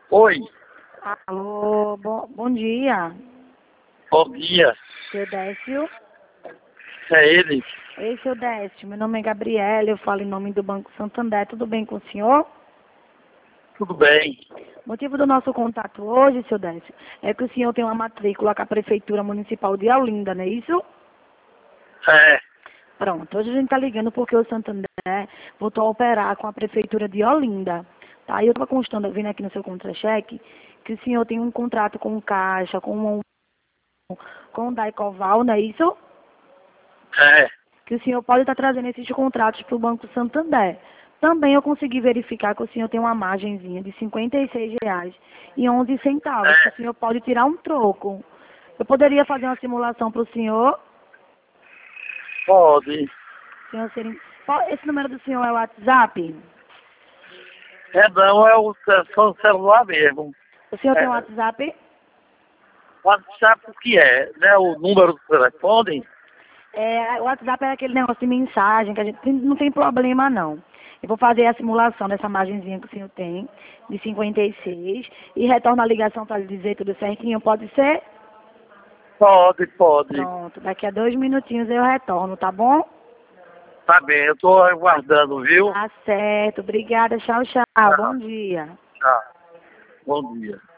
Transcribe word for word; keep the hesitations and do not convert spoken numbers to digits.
Oi, Alô, bom, bom dia. bom dia. Seu Décio? É ele? Ei, seu Décio, meu nome é Gabriela, eu falo em nome do Banco Santander. Tudo bem com o senhor? Tudo bem? O motivo do nosso contato hoje, seu Décio, é que o senhor tem uma matrícula com a Prefeitura Municipal de Olinda, não é isso? É, Pronto, hoje a gente está ligando porque o Santander voltou a operar com a Prefeitura de Olinda. Tá? E eu estava constando, vindo aqui no seu contra-cheque, que o senhor tem um contrato com o Caixa, com o, com o Daicoval, não é isso? é. Que o senhor pode estar trazendo esses contratos para o Banco Santander. Também eu consegui verificar que o senhor tem uma margenzinha de cinquenta e seis reais e onze centavos, que É, o senhor pode tirar um troco. Eu poderia fazer uma simulação para o senhor? pode. senhor seria... Qual- Esse número do senhor é o WhatsApp? É, não, é o, é só o celular mesmo. O senhor tem um É, WhatsApp? WhatsApp o que é? Né? O número do telefone? É, o WhatsApp é aquele negócio de mensagem que a gente não tem problema não. Eu vou fazer a simulação dessa margenzinha que o senhor tem, de cinquenta e seis, e retorno a ligação para lhe dizer tudo certinho, pode ser? Pode, pode. Pronto, daqui a dois minutinhos eu retorno, tá bom? Tá bem, eu tô aguardando, viu? Tá certo, obrigada, tchau, tchau, bom Tchau, dia. tchau. Bom dia.